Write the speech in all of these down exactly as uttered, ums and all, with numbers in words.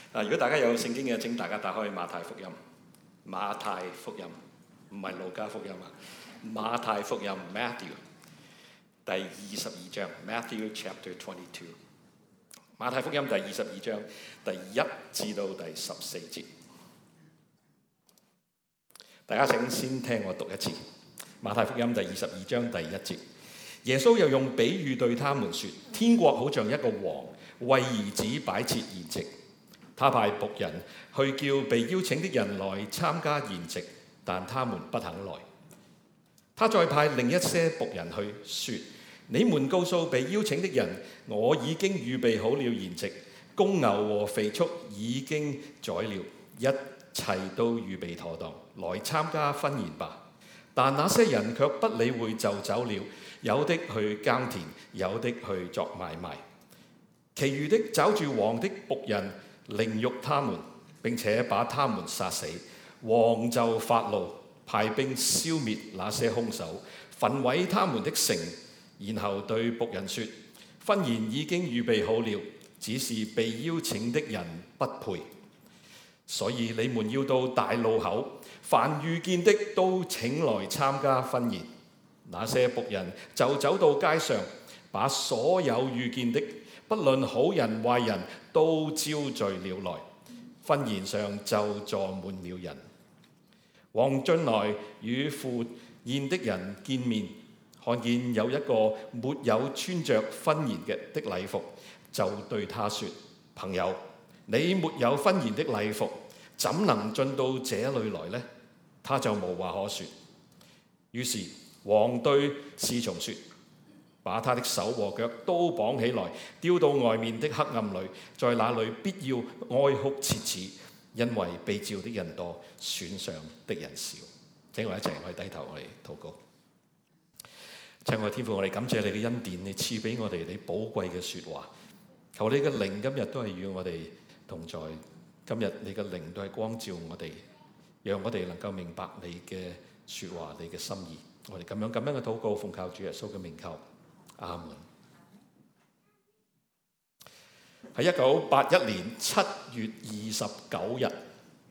啊！如果大家有聖經嘅，請大家打開馬太福音。馬太福音唔係路加福音啊，馬太福音 Matthew 第二十二章 Matthew chapter twenty-two。馬太福音第二十二章第一至到第十四節。大家請先聽我讀一次馬太福音第二十二章第一節。耶穌又用比喻對他們說：天國好像一個王為兒子擺設筵席，他派僕人去叫被邀請的人來參加筵席，但他們不肯來。他再派另一些僕人去說：你們告訴被邀請的人，我已經預備好了筵席，公牛和肥畜已經宰了，一切都預備妥當，來參加婚宴吧。但那些人卻不理會，就走了，有的去耕田，有的去作買賣，其餘的找住王的僕人凌辱他們，並且把他們殺死。王就發怒，派兵消滅那些兇手，焚毀他們的城，然後對僕人說：婚宴已經預備好了，只是被邀請的人不配。所以你們要到大路口，凡遇見的都請來參加婚宴。那些僕人就走到街上，把所有遇見的，不論好人壞人，都招聚了來。婚宴上就坐滿了人。王進來與赴宴的人見面，看見有一個沒有穿着婚宴嘅的禮服，就對他說：朋友，你沒有婚宴的禮服，怎能進到這裏來呢？他就無話可說。於是王對侍從說：把他的手和腳都綁起來，丟到外面的黑暗裏，在那裏必要哀哭切齒，因為被召的人多，選上的人少。請我一齊去低頭，我哋禱告。親愛的天父，我哋感謝你嘅恩典，你賜俾我哋你寶貴嘅說話。求你嘅靈今日都係與我哋同在，今日你嘅靈都係光照我哋，讓我哋能夠明白你嘅說話，你嘅心意。我哋咁樣咁樣嘅禱告，奉靠主耶穌嘅名求，阿門。喺一九八一年七月二十九日，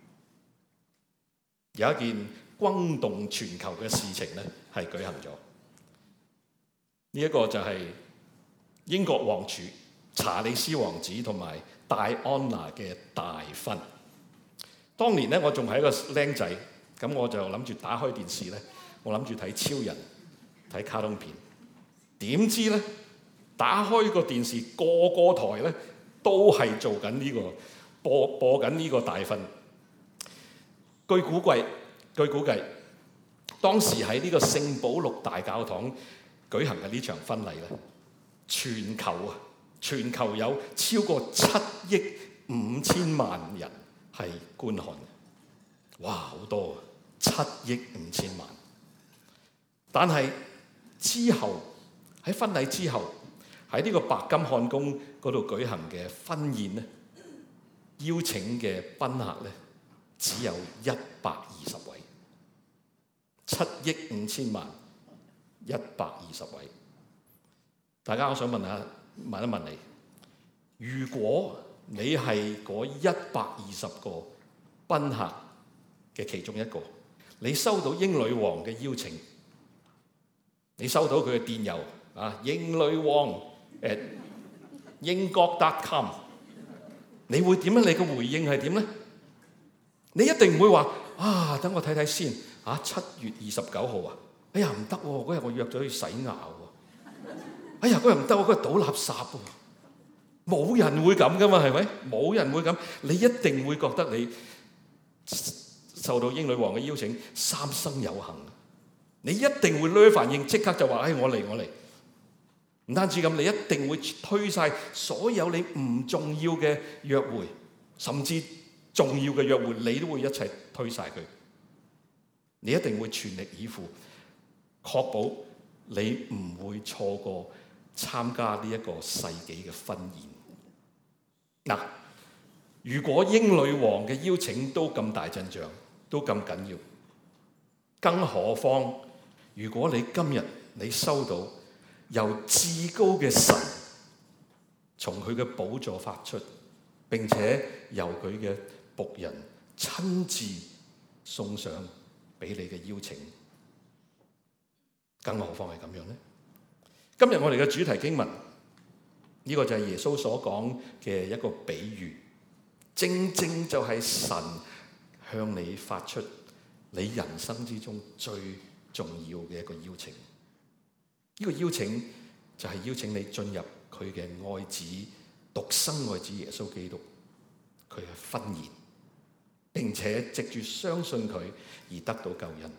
有一件轟動全球嘅事情咧，係舉行咗。呢、這、一個就係英國王儲查理斯王子同埋戴安娜嘅大婚。當年咧，我仲係一個僆仔，咁我就諗住打開電視咧。我諗住睇超人，睇卡通片，點知咧打開個電視，個個台咧都係做緊呢、這個播播緊呢個大婚。據估計，據估計，當時喺呢個聖保祿大教堂舉行嘅呢場婚禮咧，全球啊，全球有超過七億五千萬人係觀看。哇，好多啊！七億五千萬。但係之後喺婚禮之後，喺呢個白金漢宮嗰度舉行嘅婚宴咧，邀請嘅賓客咧只有一百二十位，七億五千萬，一百二十位。大家我想問下，問一問你，如果你係嗰一百二十個賓客嘅其中一個，你收到英女王嘅邀請，你收到佢嘅電郵啊，英女王 at 英國 dot com， 你會點樣？你嘅回應係點咧？你一定唔會話啊，等我睇睇先啊，七月二十九號啊，哎呀唔得喎，嗰日我約咗去洗牙喎，哎呀嗰日唔得喎，嗰日倒垃圾喎，冇人會咁噶嘛，係咪？冇人會咁，你一定會覺得你受到英女王嘅邀請，三生有幸。你一定會呢反應，即刻就話：哎，我嚟，我嚟！唔單止咁，你一定會推晒所有你唔重要嘅約會，甚至重要嘅約會，你都會一齊推晒佢。你一定會全力以赴，確保你唔會錯過參加呢一個世紀嘅婚宴。嗱，如果英女王嘅邀請都咁大陣仗，都咁緊要，更何況如果你今日你收到由至高嘅神從佢嘅寶座發出並且由佢嘅僕人親自送上俾你嘅邀請，更何況係咁樣呢？今日我哋嘅主題經文，呢個就係耶穌所講嘅一個比喻，正正就係神向你發出你人生之中最重要嘅一個邀請。呢個邀請就係邀請你進入佢嘅愛子、獨生愛子耶穌基督佢嘅婚宴，並且藉住相信佢而得到救恩。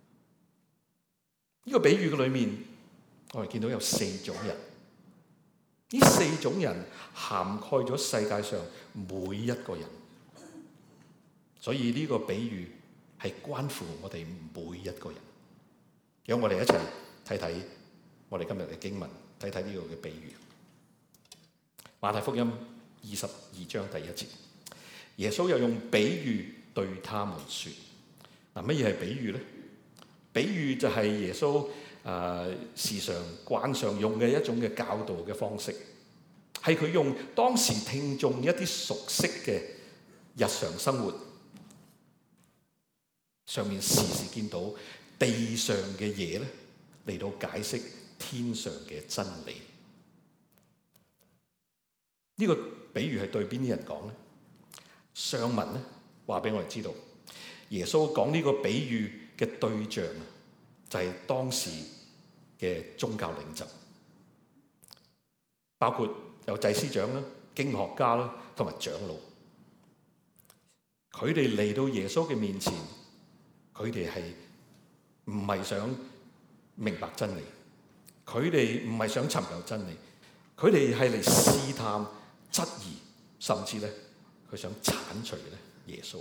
呢個比喻嘅裏面，我哋見到有四種人，呢四種人涵蓋咗世界上每一個人，所以呢個比喻係關乎我哋每一個人。讓我哋一齊睇睇我哋今日嘅經文，睇睇呢個嘅比喻。馬太福音二十二章第一節，耶穌又用比喻對他們說：嗱，乜嘢係比喻呢？比喻就係耶穌誒時常慣常用嘅一種嘅教導嘅方式，係佢用當時聽眾一啲熟悉嘅日常生活上面時時見到地上嘅嘢咧，嚟到解釋天上嘅真理。呢個比喻係對邊啲人講咧？上文咧話俾我哋知道，耶穌講呢個比喻嘅對象就係當時嘅宗教領袖，包括有祭司長啦、經學家啦同埋長老。佢哋嚟到耶穌嘅面前，佢哋係唔係想明白真理？佢哋唔係想尋求真理，佢哋係嚟試探、質疑，甚至咧佢想剷除咧耶穌。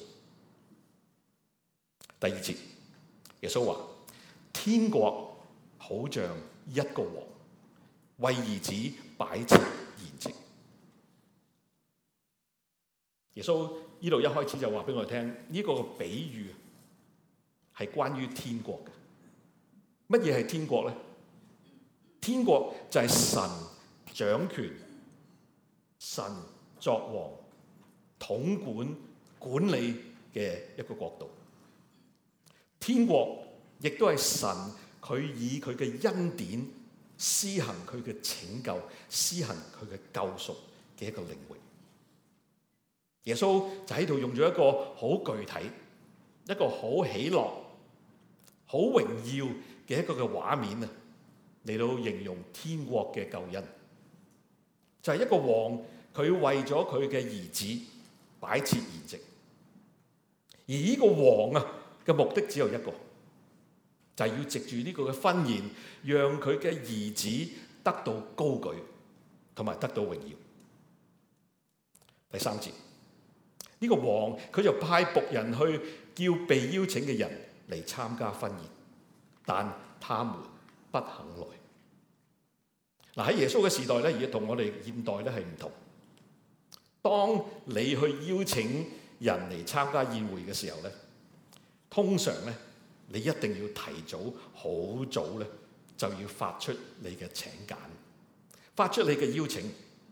第二節，耶穌話：天國好像一個王，為兒子擺設筵席。耶穌呢度一開始就話俾我哋聽，呢個比喻係關於天國嘅。乜嘢係天國咧？天國就係神掌權、神作王、統管、管理嘅一個國度。天國亦都係神佢以佢嘅恩典施行佢嘅拯救，施行佢嘅救贖嘅一個領域。耶穌就喺度用咗一個好具體、一個好喜樂、好榮耀嘅一個嘅畫面啊，嚟到形容天國嘅救恩。就係一個王，佢為咗佢嘅兒子擺設筵席，而呢個王啊嘅目的只有一個，就係要藉住呢個嘅婚宴，讓佢嘅兒子得到高舉，同埋得到榮耀。第三節，呢個王佢就派僕人去叫被邀請嘅人嚟參加婚宴，但他們不肯來。嗱，喺耶穌嘅時代咧，而家同我哋現代咧係唔同。當你去邀請人嚟參加宴會嘅時候咧，通常咧你一定要提早好早咧就要發出你嘅請柬，發出你嘅邀請。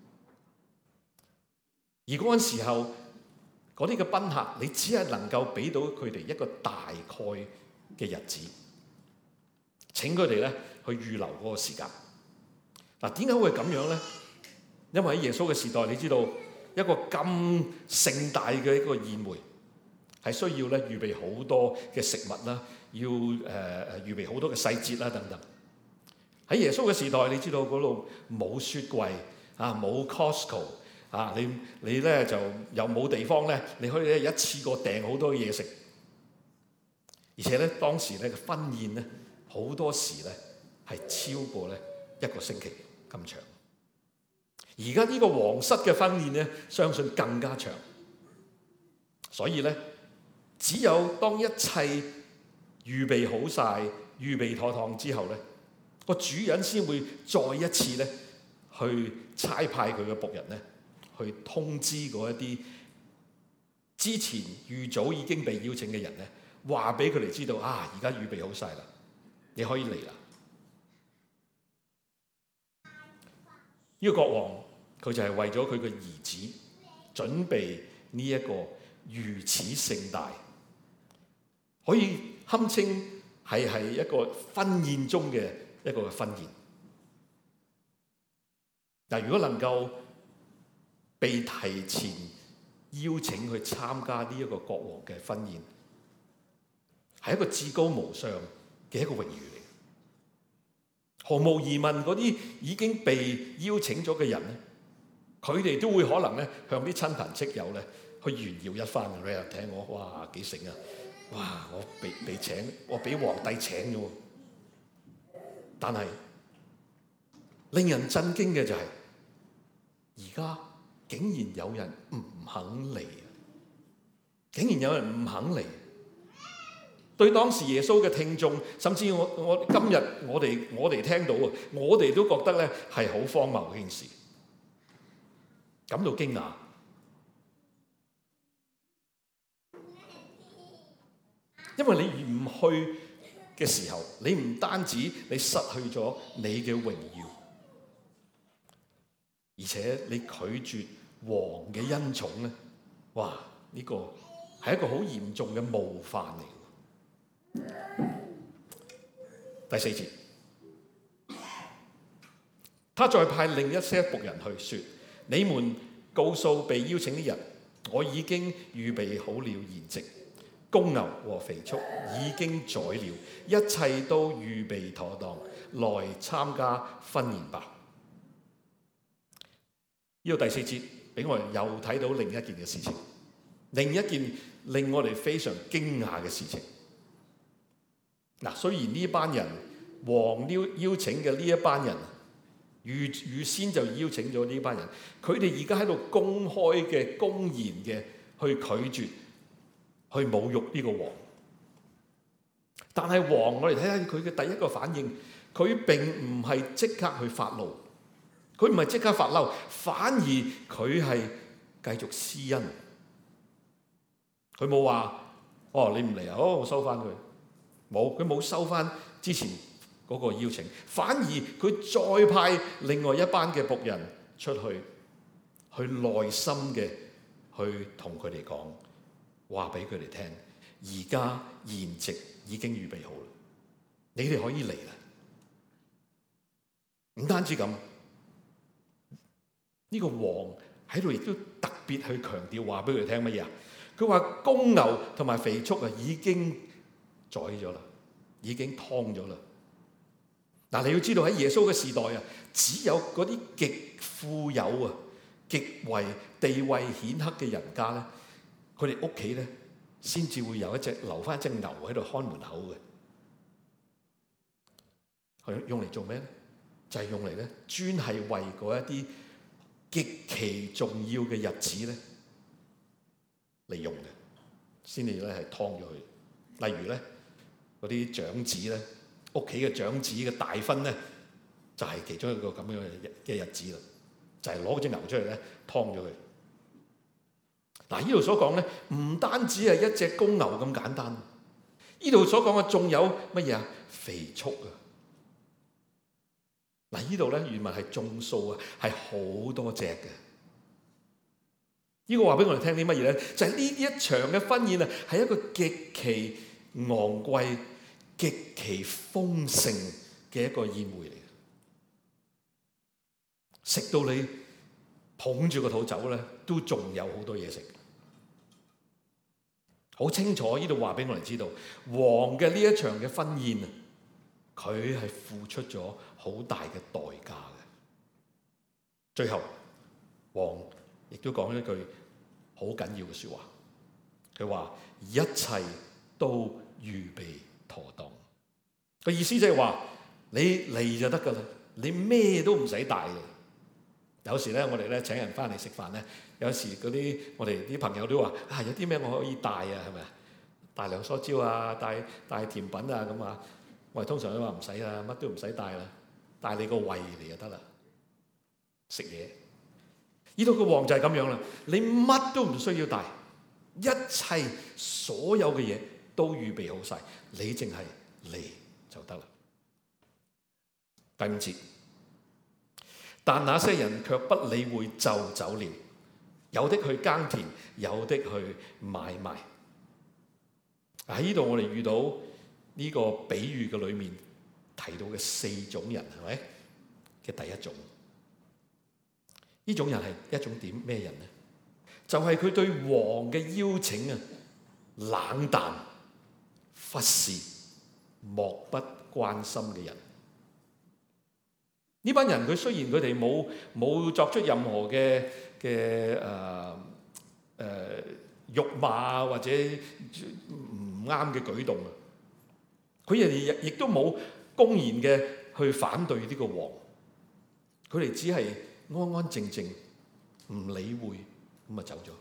而嗰陣時候，嗰啲嘅賓客，你只係能夠俾到佢哋一個大概嘅日子，請佢哋咧去預留嗰個時間。嗱，點解會咁樣咧？因為喺耶穌嘅時代，你知道一個咁盛大嘅一個宴會，係需要咧預備好多嘅食物啦，要誒誒、呃、預備好多嘅細節啦等等。喺耶穌嘅時代，你知道嗰度冇雪櫃啊，冇 Costco 啊，你你咧就又冇地方咧，你可以咧一次過訂好多嘢食。而且咧當時咧嘅婚宴咧好多時咧係超過咧一個星期咁長。而家呢個皇室嘅婚宴咧，相信更加長。所以咧，只有當一切預備好晒、預備妥當之後咧，個主人先會再一次咧去差派佢嘅僕人咧，去通知嗰一啲之前預早已經被邀請嘅人咧，話俾佢哋知道啊，而家預備好晒啦，你可以嚟啦。呢個國王佢就係為咗佢嘅兒子準備呢一個如此盛大，可以堪稱係係一個婚宴中嘅一個婚宴。但如果能夠被提前邀請去參加呢一個國王嘅婚宴，係一個至高無上嘅一個榮譽嚟。毫無疑問，嗰啲已經被邀請咗嘅人咧，佢哋都會可能咧向啲親朋戚友咧去炫耀一番。你又聽我，哇幾醒啊！哇，我被被請，我俾皇帝請嘅喎。但係令人震驚嘅就係，而家竟然有人唔肯嚟，竟然有人唔肯嚟。對當時耶穌嘅聽眾，甚至我我今日我哋我哋聽到啊，我哋都覺得咧係好荒謬嘅件事，感到驚訝。因為你唔去嘅時候，你唔單止你失去咗你嘅榮耀，而且你拒絕王嘅恩寵咧，哇！呢個係一個好嚴重嘅冒犯嚟。第四節，他再派另一些僕人去說：你們告訴被邀請的人，我已經預備好了筵席，公牛和肥畜已經宰了，一切都預備妥當，來參加婚宴吧。呢個第四節俾我哋又睇到另一件嘅事情，另一件令我哋非常驚訝嘅事情。嗱，雖然呢班人王邀邀請嘅呢一班人預預先就邀請咗呢班人，佢哋而家喺度公開嘅、公然嘅去拒絕、去侮辱呢個王。但係王，我哋睇下佢嘅第一個反應，佢並唔係即刻去發怒，佢唔係即刻發嬲，反而佢係繼續施恩。佢冇話：哦，你唔嚟啊，好，我收翻佢。冇，佢冇收翻之前嗰個邀請，反而佢再派另外一班嘅僕人出去，去耐心嘅去同佢哋講，話俾佢哋聽，而家筵席已經預備好啦，你哋可以嚟啦。唔單止咁，呢個王喺度亦都特別去強調，話俾佢哋聽乜嘢啊？佢話公牛同埋肥畜啊，已經宰咗啦，已經劏咗啦。嗱，你要知道喺耶穌嘅時代啊，只有嗰啲極富有啊、極為地位顯赫嘅人家咧，佢哋屋企咧先至會有一隻留翻一隻牛喺度看門口嘅。佢用嚟做咩咧？就係、是、用嚟咧，專係為嗰一啲極其重要嘅日子咧嚟用嘅，先至咧係劏咗佢。例如咧，嗰啲長子咧，屋企嘅長子嘅大婚咧，就係、是、其中一個咁樣嘅日子啦，就係攞嗰隻牛出嚟咧，劏咗佢。嗱，呢度所講咧，唔單止係一隻公牛咁簡單，呢度所講嘅仲有乜嘢啊？肥畜啊！嗱，呢度咧原文係眾數啊，係好多隻嘅。呢、這個話俾我哋聽啲乜嘢咧？就係、是、呢一場嘅婚宴啊，係一個極其昂貴、極其豐盛嘅一個宴會嚟嘅。食到你捧住個肚走咧，都仲有好多嘢食。好清楚，呢度話俾我哋知道，王嘅呢一場嘅婚宴啊，佢係付出咗好大嘅代價嘅。最後，王亦都講一句好緊要嘅說話，佢話一切都預備妥當。個意思就係話你嚟就得噶啦，你咩都唔使帶嘅。有時咧，我哋咧請人翻嚟食飯咧，有時嗰啲我哋啲朋友都話啊，有啲咩我可以帶啊？係咪啊？帶兩梳蕉啊，帶帶甜品啊咁啊。我哋通常都話唔使啦，乜都唔使帶啦，帶你個胃嚟就得啦，食嘢。呢度個王就係咁樣啦，你乜都唔需要帶，一切所有嘅嘢都預備好晒，你淨係嚟就得啦。第五節。但那些人卻不理會就走了。 有的去耕田，有的去買賣。喺呢度我哋遇到呢個比喻嘅裏面提到嘅四種人，係咪嘅第一種？呢種人係一種點咩人呢？就係、是、佢對王嘅邀請啊冷淡、忽視、漠不關心嘅人。呢班人佢雖然佢哋冇冇作出任何嘅嘅誒誒辱罵或者唔啱嘅舉動啊，佢哋亦亦都冇公然嘅去反對呢個王，佢哋只係安安靜靜唔理會咁啊走咗。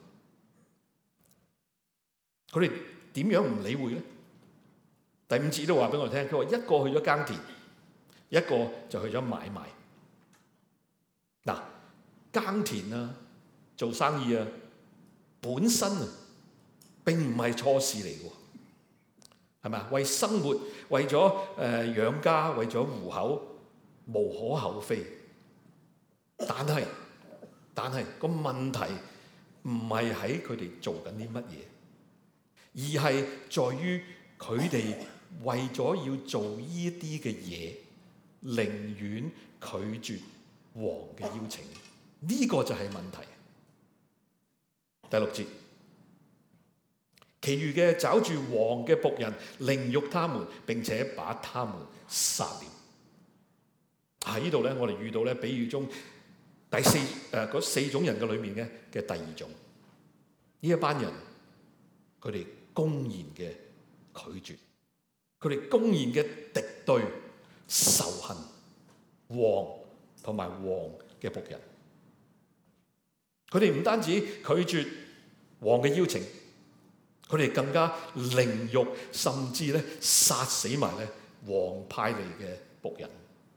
佢哋點樣唔理會咧？第五節都話俾我聽，佢話一個去咗耕田，一個就去咗買賣。嗱，耕田啊，做生意啊，本身啊並唔係錯事嚟嘅，係咪啊？為生活，為咗誒、呃、養家，為咗糊口，無可厚非。但係，但係個問題唔係喺佢哋做緊啲乜嘢，而係在於佢哋為咗要做呢啲嘅嘢，寧願拒絕王嘅邀請。呢、這個就係問題。第六節，其餘嘅抓住王嘅僕人，凌辱他們，並且把他們殺了。喺呢度咧，我哋遇到咧比喻中第四誒嗰、呃、四種人嘅裏面嘅嘅第二種。呢一班人，佢哋公然嘅拒絕，佢哋公然嘅敵對、仇恨王同埋王嘅僕人。佢哋唔單止拒絕王嘅邀請，佢哋更加凌辱，甚至咧殺死埋咧王派嚟嘅僕人。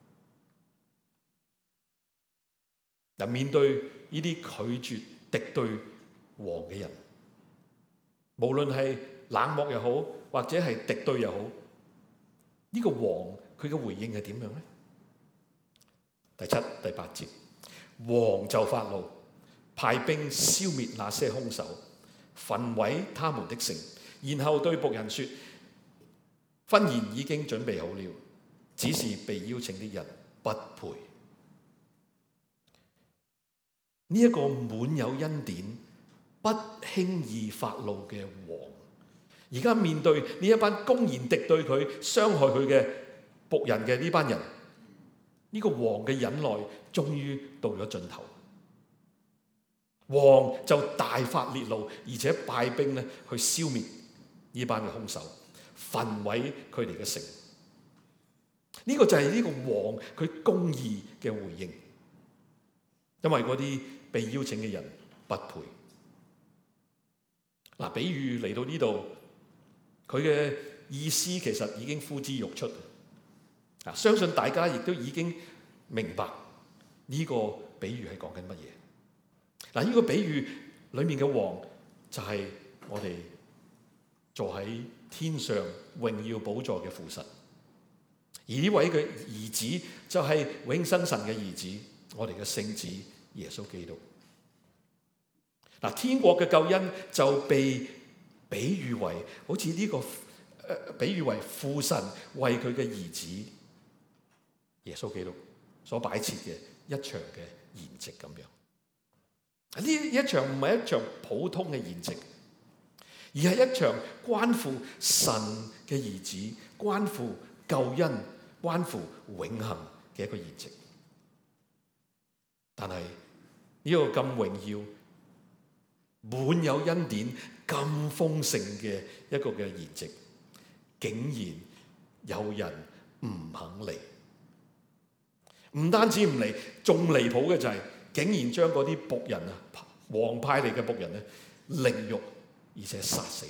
嗱，面對呢啲拒絕敵對王嘅人，無論係冷漠又好，或者係敵對又好，呢個王佢嘅回應係點樣咧？第七、第八節，王就發怒，派兵消滅那些兇手，焚毀他們的城，然後對僕人說：婚筵已經準備好了，只是被邀請的人不配。呢、這、一個滿有恩典、不輕易發怒嘅王，而家面對呢一班公然敵對佢、傷害佢嘅僕人嘅呢班人，呢、這個王嘅忍耐終於到咗盡頭。王就大發烈怒，而且派兵咧去消滅呢班嘅兇手，焚毀佢哋嘅城。呢、這個就係呢個王佢公義嘅回應，因為嗰啲被邀請嘅人不配。嗱，比喻嚟到呢度，佢嘅意思其實已經呼之欲出。啊，相信大家亦都已經明白呢個比喻係講緊乜嘢。嗱，呢個比喻裏面嘅王就係我哋坐喺天上榮耀寶座嘅父神，而呢位嘅兒子就係永生神嘅兒子，我哋嘅聖子耶穌基督。嗱，天國嘅救恩就被比喻為好似呢個誒，比喻為父神為佢嘅兒子耶穌基督所擺設嘅一場嘅筵席咁樣。呢一場唔係一場普通嘅筵席，而係一場關乎神嘅兒子、關乎救恩、關乎永恆嘅一個筵席。但係呢個咁榮耀、滿有恩典、咁豐盛嘅一個嘅筵席，竟然有人唔肯嚟。唔單止唔嚟，仲離譜嘅就係、是，竟然將嗰啲僕人啊，王派嚟嘅僕人咧，凌辱而且殺死，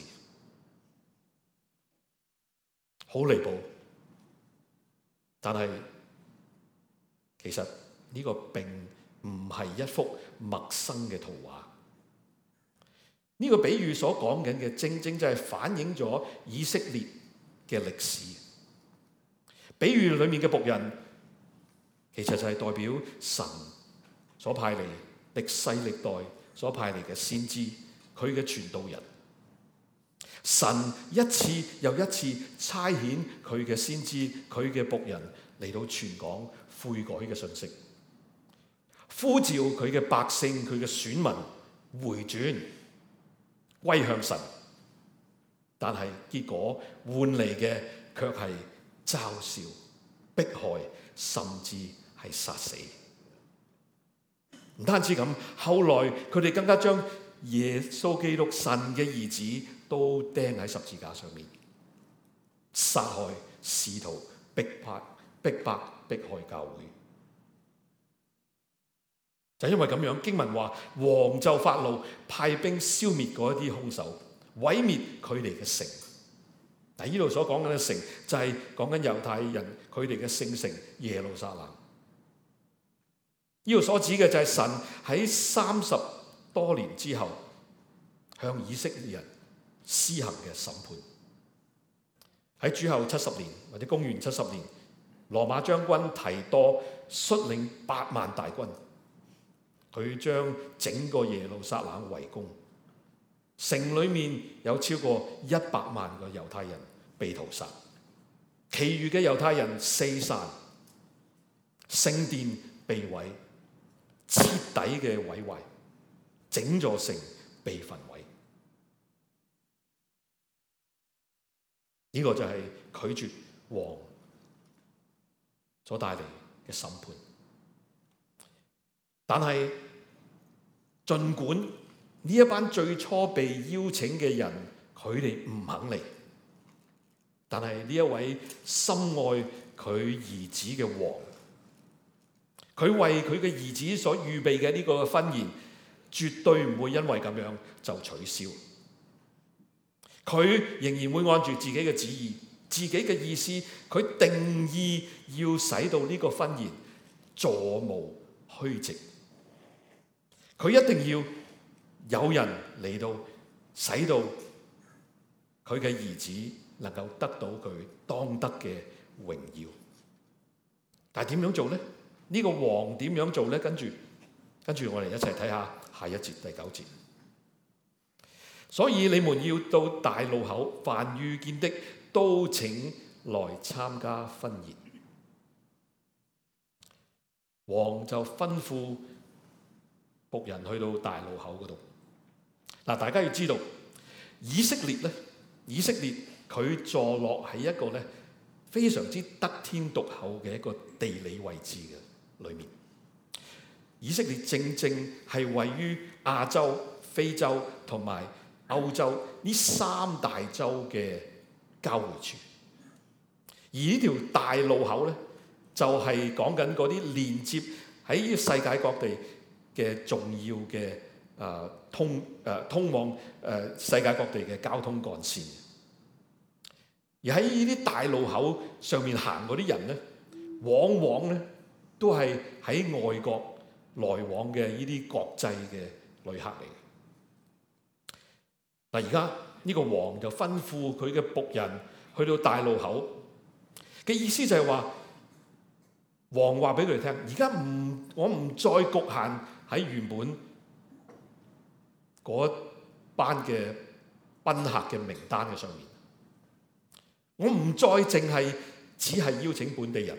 好離譜。但係其實呢個並唔係一幅陌生嘅圖畫。呢、這個比喻所講緊嘅，正正就係反映咗以色列嘅歷史。比喻裏面嘅僕人，其實就係代表神所派嚟歷世歷代所派嚟嘅先知，佢嘅傳道人。神一次又一次差遣佢嘅先知，佢嘅僕人嚟到傳講悔改嘅信息，呼召佢嘅百姓、佢嘅選民回轉歸向神。但係結果換嚟嘅卻係嘲笑、迫害，甚至係殺死。唔單止咁，後來佢哋更加將耶穌基督神嘅兒子都釘喺十字架上面，殺害使徒，逼迫逼迫迫害教會。就因為咁樣，經文話王就發怒，派兵消滅嗰一啲兇手，毀滅佢哋嘅城。嗱，呢度所講緊嘅城就係講緊猶太人佢哋嘅聖城耶路撒冷。呢度所指嘅就係神喺三十多年之後向以色列人施行嘅審判。喺主後七十年或者公元七十年，羅馬將軍提多率領八萬大軍，佢將整個耶路撒冷圍攻，城裏面有超過一百萬個猶太人被屠殺，其餘嘅猶太人四散，聖殿被毀，徹底嘅毀壞，整座城被焚毀。呢、這個就係拒絕王所帶嚟嘅審判。但係儘管呢一班最初被邀請嘅人，佢哋唔肯嚟，但係呢一位深愛佢兒子嘅王，佢為佢嘅兒子所預備嘅呢個婚宴，絕對唔會因為咁樣就取消。佢仍然會按住自己嘅旨意、自己嘅意思，佢定義要使到呢個婚宴座無虛席。佢一定要有人嚟到，使到佢嘅兒子能夠得到佢當得嘅榮耀。但係點樣做呢？呢個王點樣做呢？跟住跟住我哋一齊睇下下一節第九節。所以你們要到大路口，凡遇見的都請來參加婚宴。王就吩咐僕人去到大路口嗰度。嗱，大家要知道，以色列咧，以色列佢坐落喺一個咧非常之得天獨厚嘅一個地理位置嘅裏面。以色列正正係位於亞洲、非洲同埋歐洲呢三大洲嘅交匯處，而呢條大路口咧，就係講緊嗰啲連接喺世界各地嘅重要嘅誒、呃、通誒、呃、通往誒、呃、世界各地嘅交通幹線。而喺呢啲大路口上面行嗰啲人咧，往往咧都係喺外國來往嘅呢啲國際嘅旅客嚟。嗱，而家呢個王就吩咐佢嘅僕人去到大路口嘅意思就係話，王話俾佢哋聽，而家唔我唔再局限喺原本嗰班嘅賓客嘅名單嘅上面，我唔再淨係只係邀請本地人，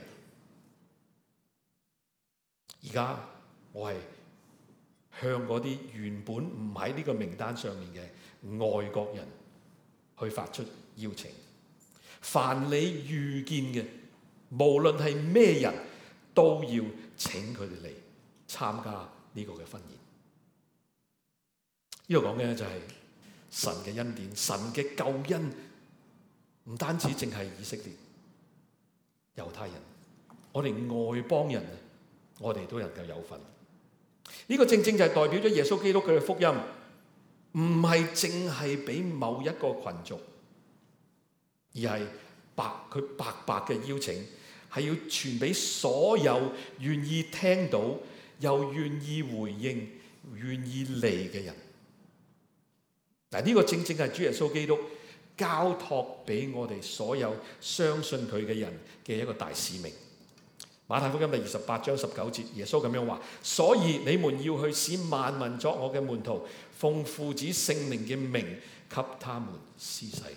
而家我係向嗰啲原本唔喺呢個名單上面嘅外國人去發出邀請，凡你遇見嘅，無論係咩人，都要請佢哋嚟參加呢個嘅婚宴。呢度講嘅就係神嘅恩典，神嘅救恩，唔單止淨係以色列、猶太人，我哋外邦人，我哋都能夠有份。呢個正正就係代表咗耶穌基督佢嘅福音，唔係淨係俾某一個群族，而係白佢白白嘅邀請，係要傳俾所有願意聽到又願意回應、願意嚟嘅人。嗱，呢個正正係主耶穌基督交託俾我哋所有相信佢嘅人嘅一個大使命。 馬太福音第二十八章十九節，耶穌咁樣話：所以你們要去使萬民作我嘅門徒，奉父子聖靈嘅名給他們施洗。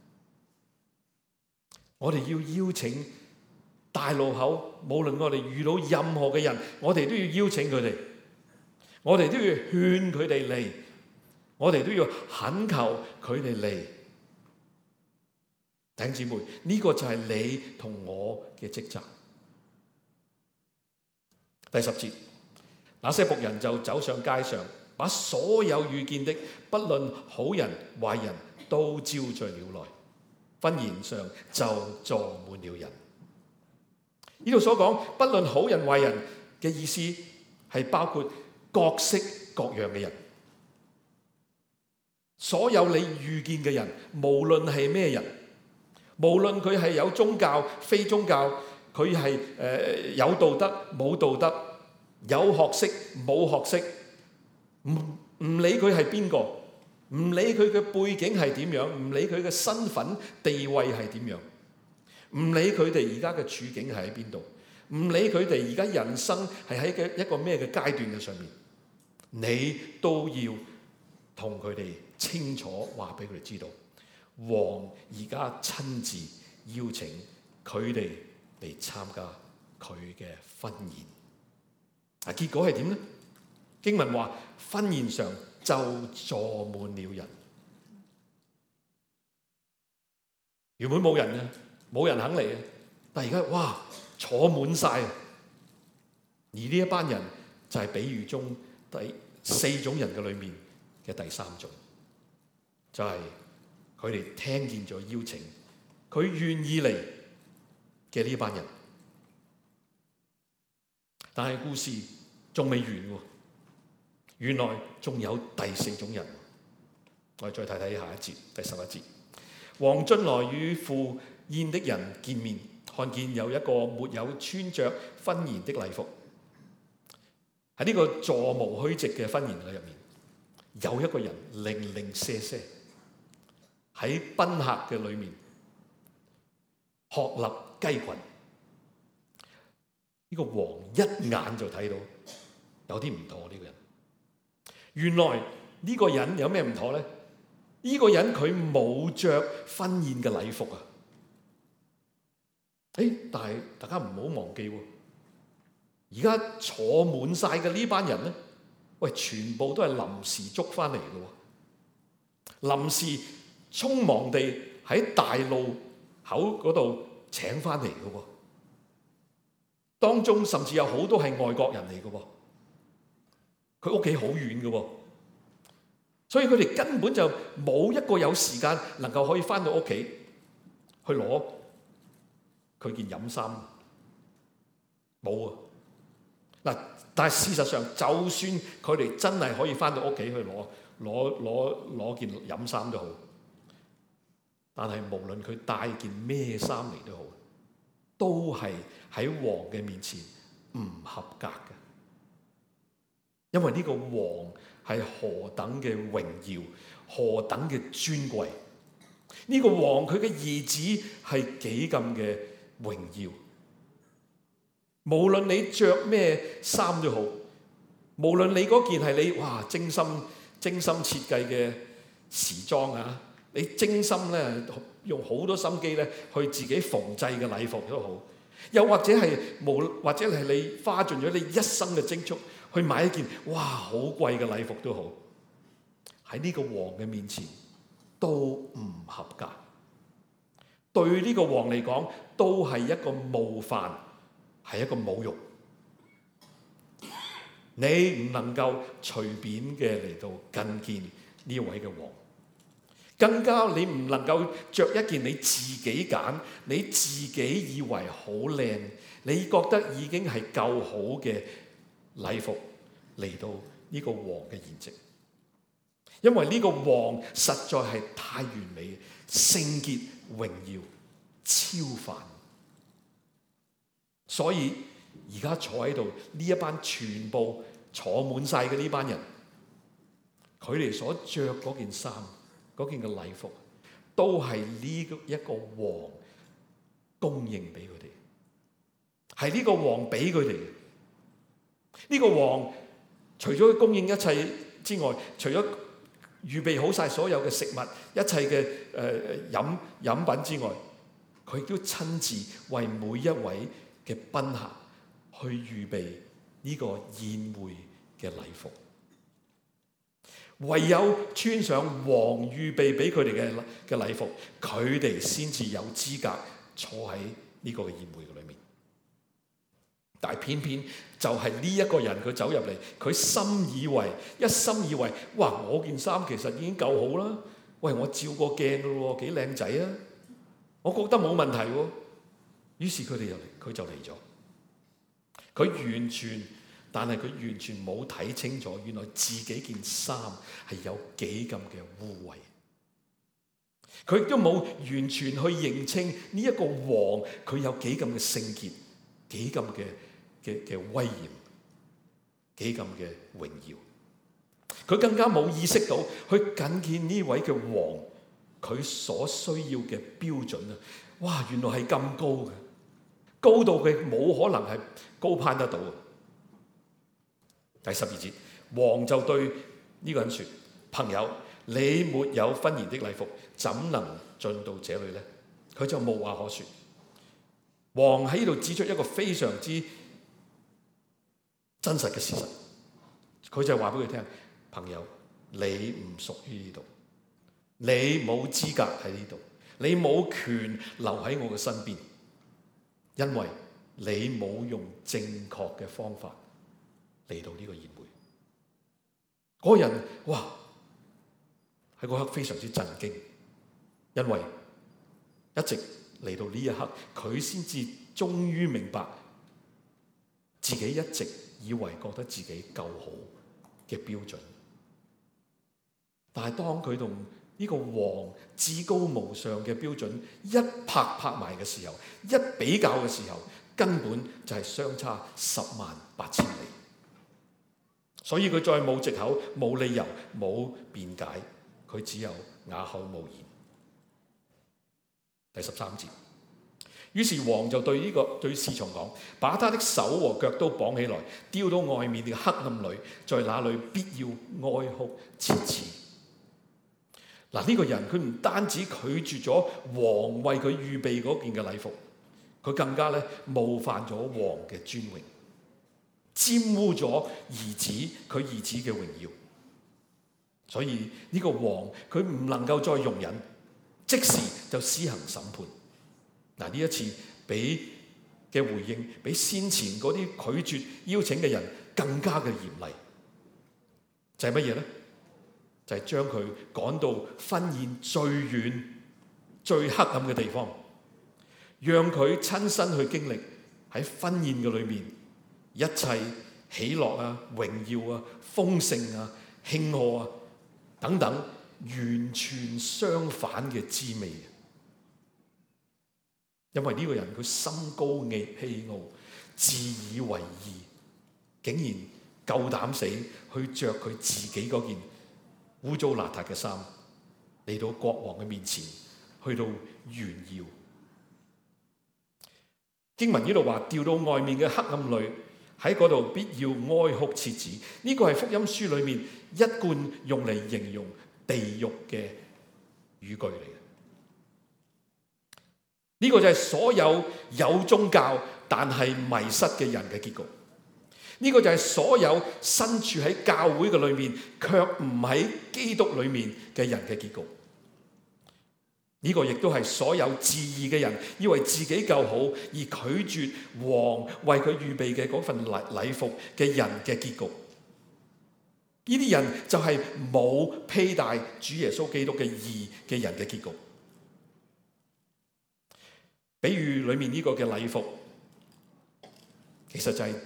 我哋要邀請大路口，無論我哋遇到任何嘅人，我哋都要邀請佢哋，我哋都要勸佢哋嚟，我哋都要懇求佢哋嚟。弟兄姊妹，呢個就係你同我嘅職責。第十節，那些僕人就走上街上，把所有遇見的，不論好人壞人，都招聚了來。婚筵上就坐滿了人。呢度所講不論好人壞人嘅意思係包括各式各樣嘅人，所有你遇見嘅人，無論係咩人，無論佢係有宗教非宗教，佢係誒有道德冇道德，有學識冇學識，唔唔理佢係邊個，唔理佢嘅背景係點樣，唔理佢嘅身份地位係點樣，唔理佢哋而家嘅處境係喺邊度，唔理佢哋而家人生係喺一個咩嘅階段嘅上面，你都要同佢哋清楚話俾佢哋知道，王而家親自邀請佢哋嚟參加佢嘅婚宴。啊，結果係點呢？經文話婚宴上就坐滿了人。原本冇人嘅，冇人肯嚟嘅，但係而家哇坐滿晒。而呢一班人就係比喻中第四種人嘅裏面嘅第三種，就係佢哋聽見咗邀請，佢願意嚟嘅呢班人。但係故事仲未完喎，原來仲有第四種人。我哋再睇睇下一節，第十一節。王進來與赴宴的人見面，看見有一個沒有穿着婚宴的禮服。喺呢個座無虛席嘅婚宴嘅入面，有一個人零零舍舍喺賓客嘅裏面鶴立雞群。呢個王一眼就睇到有啲唔妥。呢個人原來呢個人有咩唔妥咧？呢個人佢冇着婚宴嘅禮服啊！誒，但係大家唔好忘記喎，而家坐滿晒嘅呢班人咧，喂，全部都係臨時捉翻嚟嘅喎，臨時匆忙地喺大路口嗰度請翻嚟嘅喎。當中甚至有好多係外國人嚟嘅喎，佢屋企好遠嘅喎，所以佢哋根本就冇一個有時間能夠可以翻到屋企去攞佢件飲衫，冇啊！嗱，但係事實上，就算佢哋真係可以翻到屋企去攞攞攞攞件飲衫都好，但係無論佢帶件咩衫嚟都好，都係喺王嘅面前唔合格嘅，因為呢個王係何等嘅榮耀，何等嘅尊貴。呢個王佢嘅兒子係幾咁嘅榮耀。無論你着咩衫都好，無論你嗰件係你哇精心精心設計嘅時裝啊，你精心咧用好多心機咧去自己縫製嘅禮服都好，又或者係無或者係你花盡咗你一生嘅積蓄去買一件哇好貴嘅禮服都好，喺呢個王嘅面前都唔合格，對呢個王嚟講都係一個冒犯，係一個侮辱。你唔能夠隨便嘅嚟到覲見呢位嘅王，更加你唔能夠着一件你自己揀、你自己以為好靚、你覺得已經係夠好嘅禮服嚟到呢個王嘅筵席，因為呢個王實在係太完美、聖潔、榮耀、超凡，所以而家坐喺度呢一班全部坐滿晒嘅呢班人，佢哋所着嗰件衫、嗰件嘅禮服，都係呢一個王供應俾佢哋。 係呢個王俾佢哋嘅。呢個王除咗供應一切之外，除咗預備好晒所有嘅食物、一切嘅誒飲飲品之外，佢亦都親自為每一位嘅賓客去預備呢個宴會嘅禮服。唯有穿上王預備俾佢哋嘅嘅禮服，佢哋先至有資格坐喺呢個嘅宴會嘅裏面。但係偏偏就係呢一個人，佢走入嚟，佢心以為一心以為，哇！我件衫其實已經夠好啦，喂，我照過鏡噶咯，幾靚仔啊！我覺得冇問題喎。於是佢哋就嚟，佢就嚟咗。佢完全，但係佢完全冇睇清楚，原來自己件衫係有幾咁嘅污穢。佢亦都冇完全去認清呢一個王，佢有幾咁嘅聖潔，幾咁嘅嘅嘅威嚴，幾咁嘅榮耀。佢更加冇意識到去覲見呢位嘅王，佢所需要嘅標準啊！哇，原來係咁高嘅，高到佢冇可能係高攀得到。第十二節，王就對呢個人說：朋友，你沒有婚筵的禮服，怎能進到這裏呢？佢就無話可說。王喺呢度指出一個非常之真實嘅事實，佢就話俾佢聽：朋友，你唔屬於呢度，你冇資格喺呢度，你冇權留喺我嘅身邊，因為你冇用正確嘅方法嚟到呢個宴會。嗰個人哇，喺嗰刻非常之震驚，因為一直嚟到呢一刻，佢先至終於明白自己一直以為覺得自己夠好嘅標準。但係當佢同呢個王至高無上嘅標準一拍拍埋嘅時候，一比較嘅時候，根本就係相差十萬八千里。所以佢再冇藉口、冇理由、冇辯解，佢只有啞口無言。第十三節，於是王就對呢、這個對侍從講：把他的手和腳都綁起來，丟到外面嘅黑暗裏，在那裏必要哀哭切齒。嗱，呢個人佢唔單止拒絕咗王為佢預備嗰件嘅禮服，佢更加咧冒犯咗王嘅尊榮，玷污咗兒子佢兒子嘅榮耀。所以呢個王佢唔能夠再容忍，即時就施行審判。嗱，呢一次俾嘅回應比先前嗰啲拒絕邀請嘅人更加嘅嚴厲，就係乜嘢咧？就係將佢趕到婚宴最遠、最黑暗嘅地方，讓佢親身去經歷喺婚宴嘅裏面一切喜樂啊、榮耀啊、豐盛啊、慶賀啊等等，完全相反嘅滋味。因為呢個人佢心高氣傲、自以為義，竟然夠膽死去着佢自己嗰件污糟邋遢嘅衫嚟到國王嘅面前，去到炫耀。經文呢度話，掉到外面嘅黑暗裏，喺嗰度必要哀哭切齒。呢個係福音書裏面一貫用嚟形容地獄嘅語句嚟嘅。呢個就係所有有宗教但係迷失嘅人嘅結局。呢個就係所有身處喺教會嘅裏面卻唔喺基督裏面嘅人嘅結局。呢個亦都係所有自義嘅人以為自己夠好而拒絕王為佢預備嘅嗰份禮禮服嘅人嘅結局。呢啲人就係冇披戴主耶穌基督嘅義嘅人嘅結局。比喻裏面呢個嘅禮服，其實就係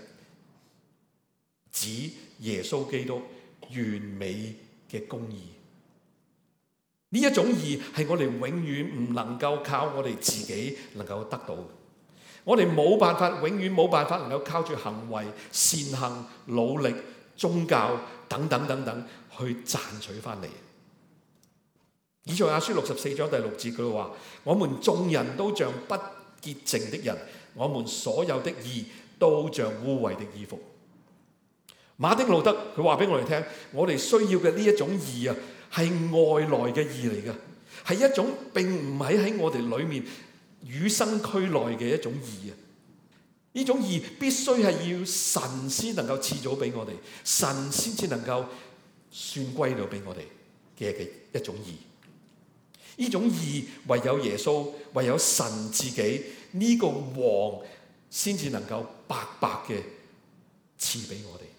指耶穌基督完美嘅公義。呢一種義係我哋永遠唔能夠靠我哋自己能夠得到嘅。我哋冇辦法，永遠冇辦法能夠靠住行為、善行、努力、宗教等等等等去賺取翻嚟。以賽亞書六十四章第六節佢話：我們眾人都像不潔淨的人， 我們所有的義都像污穢的衣服。馬丁路德佢話俾我哋聽，我哋需要嘅呢一種義啊，係外來嘅義嚟㗎，係一種並唔係喺我哋裏面與生俱來嘅一種義啊。呢種義必須係要神先能夠賜咗俾我哋，神先至能夠算歸到俾我哋嘅嘅一種義。呢種義唯有耶穌，唯有神自己呢個王先至能夠白白嘅賜俾我哋。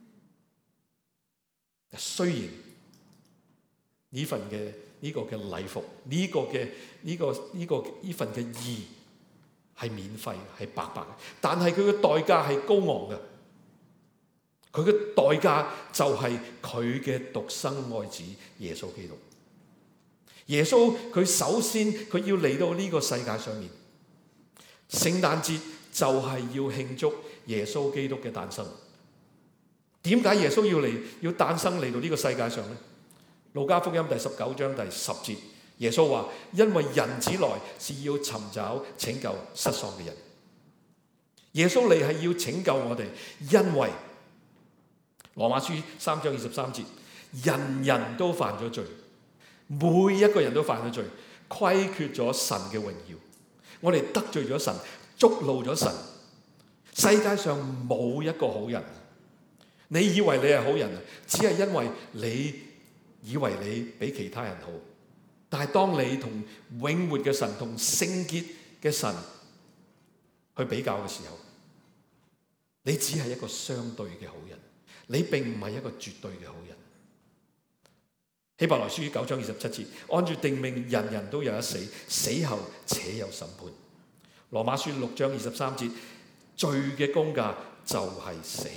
雖然呢份嘅呢個嘅禮服，呢個嘅呢個呢個呢份嘅義係免費，係白白嘅，但係佢嘅代價係高昂嘅。佢嘅代價就係佢嘅獨生愛子耶穌基督。耶穌佢首先佢要嚟到呢個世界上面，聖誕節就係要慶祝耶穌基督嘅誕生。點解耶穌要嚟要誕生嚟到呢個世界上呢？路加福音第十九章第十節，耶穌話：因為人子來是要尋找拯救失喪嘅人。耶穌嚟係要拯救我哋，因為羅馬書三章二十三節，人人都犯咗罪，每一個人都犯咗罪，虧缺咗神嘅榮耀。我哋得罪咗神，觸怒咗神。世界上冇一個好人。你以為你係好人啊？只係因為你以為你比其他人好。但係當你同永活嘅神、同聖潔嘅神去比較嘅時候，你只係一個相對嘅好人，你並唔係一個絕對嘅好人。希伯來書九章二十七節，按住定命，人人都有一死，死後且有審判。羅馬書六章二十三節，罪嘅工價就係死。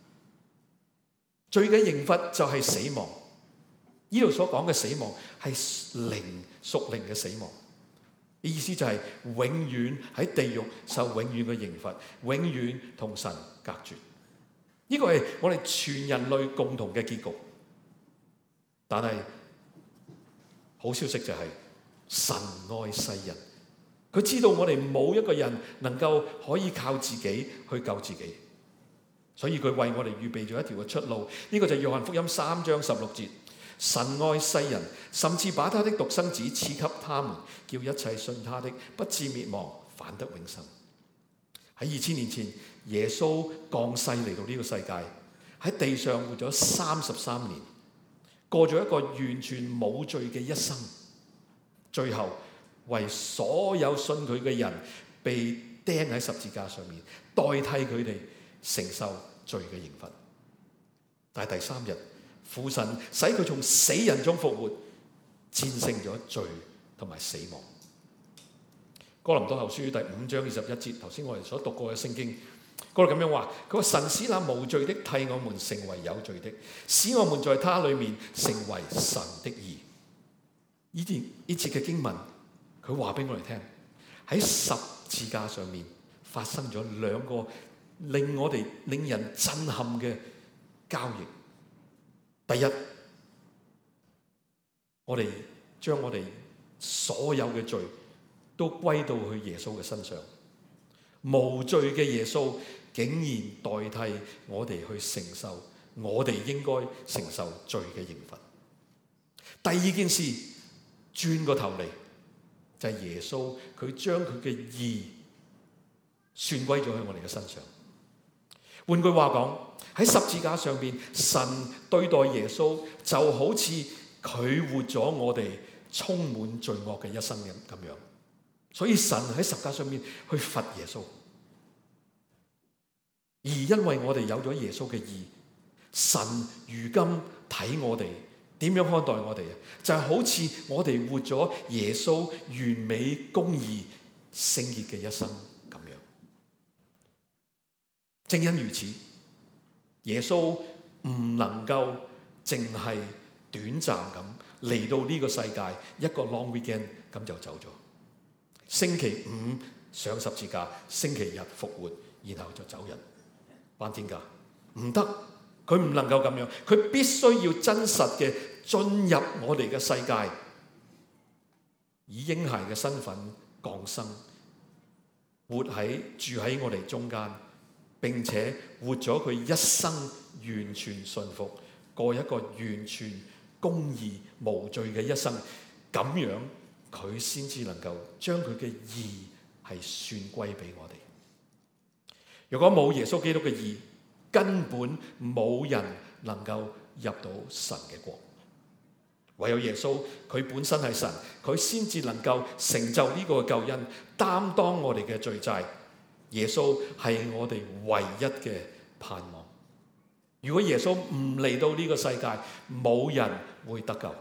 罪嘅刑罰就係死亡。呢度所講嘅死亡係靈屬靈嘅死亡，意思就係永遠喺地獄受永遠嘅刑罰，永遠同神隔絕。呢個係我哋全人類共同嘅結局。但係好消息就係神愛世人，佢知道我哋冇一個人能夠可以靠自己去救自己。所以佢為我哋預備咗一條嘅出路，呢個就係約翰福音三章十六節。神愛世人，甚至把他的獨生子賜給他們，叫一切信他的不至滅亡，反得永生。喺二千年前，耶穌降世嚟到呢個世界，喺地上活咗三十三年，過咗一個完全冇罪嘅一生，最後為所有信佢嘅人被釘喺十字架上面，代替佢哋承受罪嘅刑罰。但係第三日，父神使佢從死人中復活，戰勝咗罪同埋死亡。哥林多後書第五章二十一節，頭先我哋所讀過嘅聖經，嗰度咁樣話：佢話神使那無罪的替我們成為有罪的，使我們在他裏面成為神的義。呢段呢節嘅經文，佢話俾我哋聽，喺十字架上面發生咗兩個令我哋令人震撼嘅交易。第一，我哋將我哋所有嘅罪都歸到去耶穌嘅身上，無罪嘅耶穌竟然代替我哋去承受我哋應該承受罪嘅刑罰。第二件事，轉個頭嚟就係耶穌佢將佢嘅義算歸咗喺我哋嘅身上。換句話講，喺十字架上邊，神對待耶穌就好似佢活咗我哋充滿罪惡嘅一生咁樣，所以神喺十字架上面去罰耶穌。而因為我哋有咗耶穌嘅義，神如今睇我哋點樣看待我哋啊？就係好似我哋活咗耶穌完美、公義、聖潔嘅一生咁樣。正因如此，耶穌唔能夠淨係短暫咁嚟到呢個世界一個 long weekend 咁就走咗。星期五上十字架，星期日復活，然後就走人，翻天家，唔得，佢唔能夠咁樣，佢必須要真實嘅進入我哋嘅世界，以嬰孩嘅身份降生， 活喺住喺我哋中間，並且活咗佢一生完全順服，過一個完全公義無罪嘅一生，咁樣佢先至能夠將佢嘅義係算歸俾我哋。如果冇耶穌基督嘅義，根本冇人能夠入到神嘅國。唯有耶穌，佢本身係神，佢先至能夠成就呢個救恩，擔當我哋嘅罪債。耶穌係我哋唯一嘅盼望。如果耶穌唔嚟到呢個世界，冇人會得救。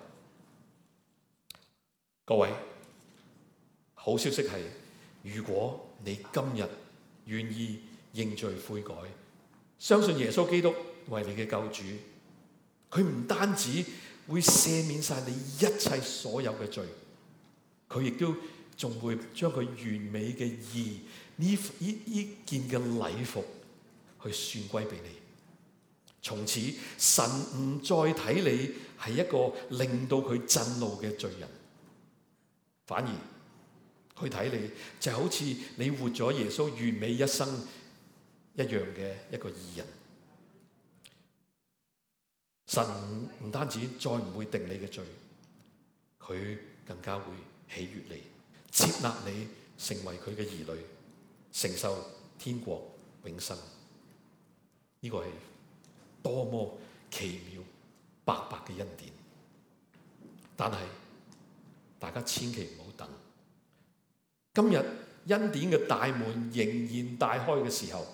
各位，好消息係，如果你今日願意認罪悔改，相信耶穌基督為你嘅救主，佢唔單止會赦免晒你一切所有嘅罪，佢亦都仲會將佢完美嘅義呢呢呢件嘅禮服去算歸俾你。從此神唔再睇你係一個令到佢震怒嘅罪人，反而佢睇你就好似你活咗耶穌完美一生一樣嘅一個義人。神唔單止再唔會定你嘅罪，佢更加會喜悅你，接納你成為佢嘅兒女，承受天國永生。呢個係多麼奇妙白白嘅恩典。但係大家千祈唔好等，今日恩典嘅大門仍然大開嘅時候，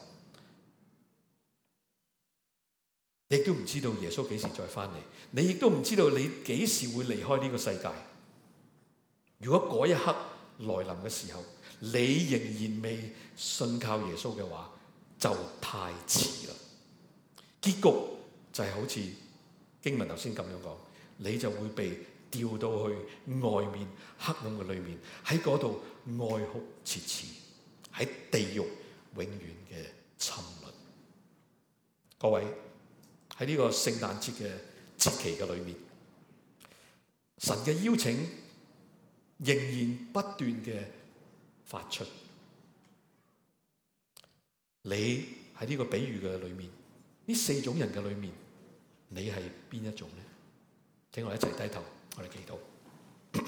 你亦都唔知道耶穌幾時再翻嚟，你亦都唔知道你幾時會離開呢個世界。如果嗰一刻來臨嘅時候，你仍然未信靠耶穌嘅話，就太遲啦。結局就係好似經文頭先咁樣講，你就會被調到去外面黑暗嘅裏面，喺嗰度哀哭切齒，喺地獄永遠嘅沉淪。各位，喺呢個聖誕節嘅節期嘅裏面，神嘅邀請仍然不斷嘅發出。你喺呢個比喻嘅裏面，呢四種人嘅裏面，你係邊一種呢？請我一齊低頭，我哋祈禱。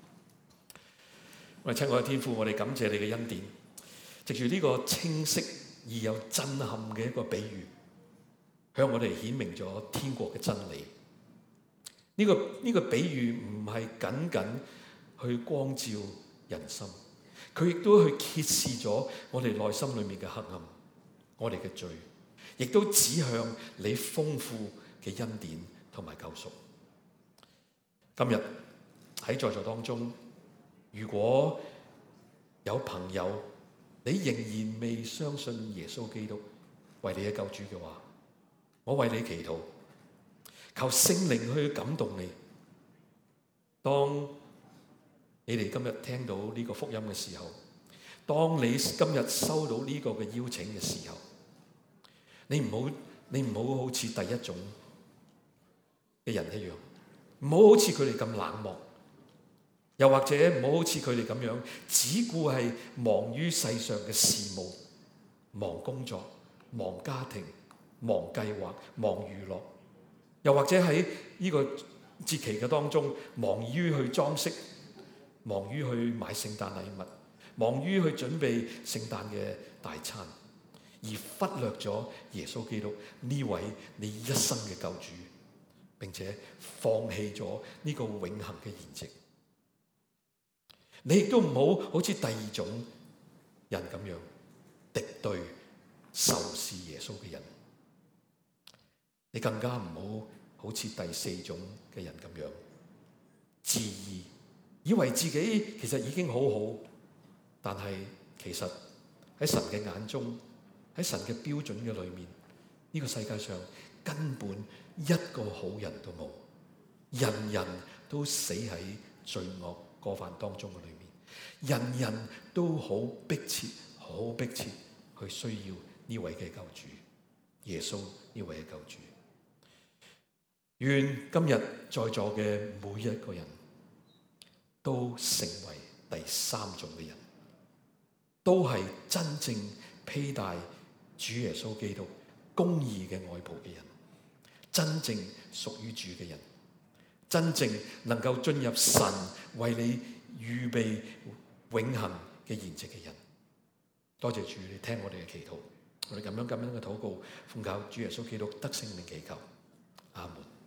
我哋親愛嘅天父，我哋感謝你嘅恩典，藉住呢個清晰而又震撼嘅一個比喻，向我哋顯明咗天國嘅真理。呢、這個呢、這個比喻唔係僅僅去光照人心，佢亦都去揭示咗我哋內心裏面嘅黑暗，我哋嘅罪，亦都指向你豐富嘅恩典同埋救贖。今日喺在座當中，如果有朋友你仍然未相信耶穌基督為你嘅救主嘅話，我為你祈禱，求聖靈去感動你。當你哋今日聽到呢個福音嘅時候，當你今日收到呢個嘅邀請嘅時候，你唔好你唔好好似第一種嘅人一樣，唔好好似佢哋咁冷漠，又或者唔好好似佢哋咁樣只顧係忙於世上嘅事務，忙工作，忙家庭，忙計劃，忙娛樂，又或者喺呢個節期嘅當中，忙於去裝飾，忙於去買聖誕禮物，忙於去準備聖誕嘅大餐，而忽略咗耶穌基督呢位你一生嘅救主，並且放棄咗呢個永恆嘅筵席。你亦都唔好好似第二種人咁樣敵對仇視耶穌嘅人，你更加唔好好似第四種嘅人咁樣自義，以為自己其實已經好好，但係其實喺神嘅眼中，喺神嘅標準嘅裏面，呢個世界上根本一個好人都冇，人人都死喺罪惡過犯當中嘅裏面，人人都好迫切好迫切去需要呢位嘅救主耶穌，呢位嘅救主。願今日在座嘅每一個人都成為第三種嘅人， 都係真正披戴主耶穌基督公義嘅外袍嘅人，真正屬於主嘅人，真正能夠進入神為你預備永恆嘅筵席嘅人。多謝主，你聽我哋嘅祈禱，我哋咁樣咁樣嘅禱告，奉靠主耶穌基督得勝名祈求，阿門。